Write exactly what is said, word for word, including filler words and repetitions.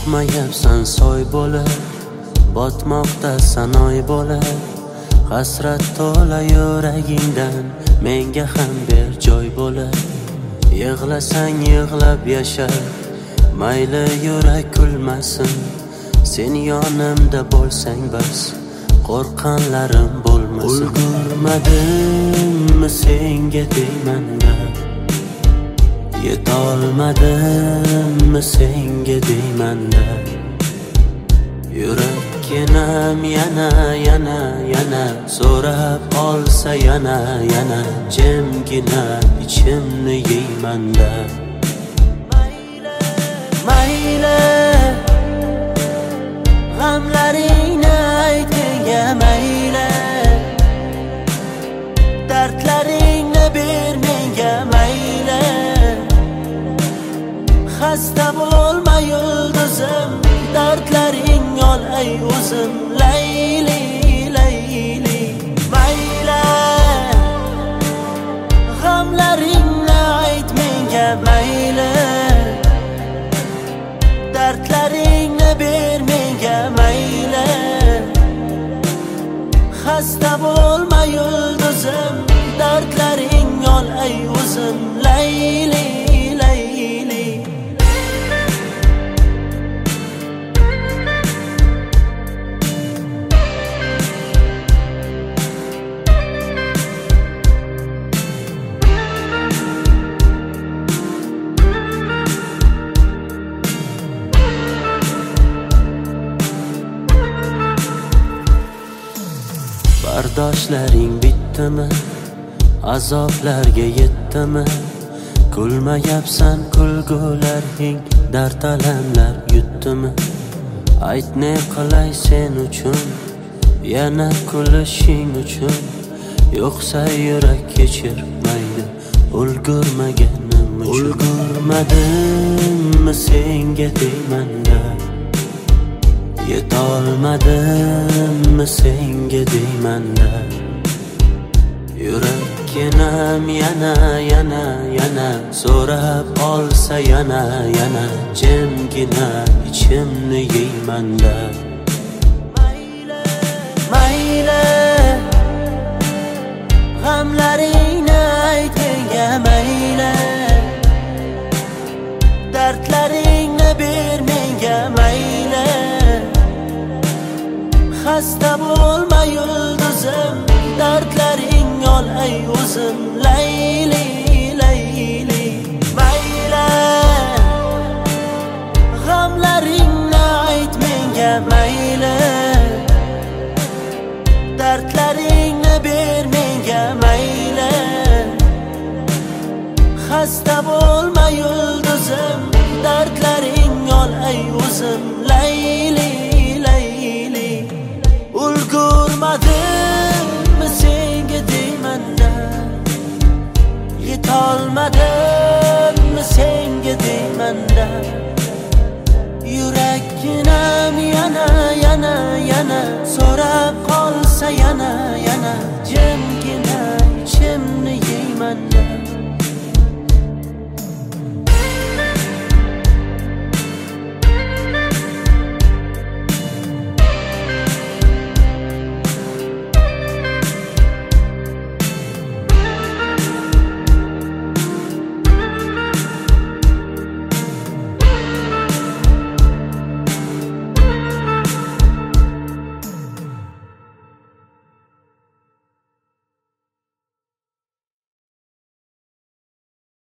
Chiqmayapsan soy bo'lib, botmoqda sanoy bo'lib. Hasrat to'la yuragingdan menga ham ber joy bo'lib. Yig'lasang yig'lab yasha, mayli yurak kulmasin. Sen yonimda bo'lsang bas, qo'rqqanlarim bo'lmasin. Ulgurmadimmi senga deymanda, yetolmadimmi senga deymanda. Yurakkinam yana yana yana so'rab olsa yana yana, jimgina ichimni yeymanda. Mayli mayli g'amlaringni ayt menga, mayli dardlaringni ber menga, mayli xasta bo'lma yulduzim, dardlaring ol ey o'zim. Layli layli mayli g'amlaringni ayt menga, mayli dardlaringni ber menga, mayli xasta bo'lma yulduzim, dardlaring ol ey o'zim. Layli layli bardoshlaring bitdimi, azoblarga yetdimi? Kulmayapsan kulgularing, dard alamlar yutdimi? Ayt ne qilay sen uchun, yana kulishing uchun. Yo'qsa yurak kechirmaydi ulgurmaganim uchun. Ulgurmadimmi senga deymanda, yetolmadimmi senga deymanda. Yurakkinam yana yana yana so'rab olsa yana yana, jimgina ichimni yeymanda. Mayli mayli g'amlaringni ayt menga, mayli dardlaringni ber menga, mayli xasta bo'lma yulduzim, dardlaring ol ey o'zim. Layli layli mayli g'amlaringni ayt menga, mayli dardlaringni ber menga, mayli xasta bo'lma yulduzim, dardlaring ol ey o'zim. Layli layli ulgurmadimmi senga deymanda, yetolmadimmi senga deymanda. Yurakkinam yana yana yana so'rab qolsa yana yana, jimgina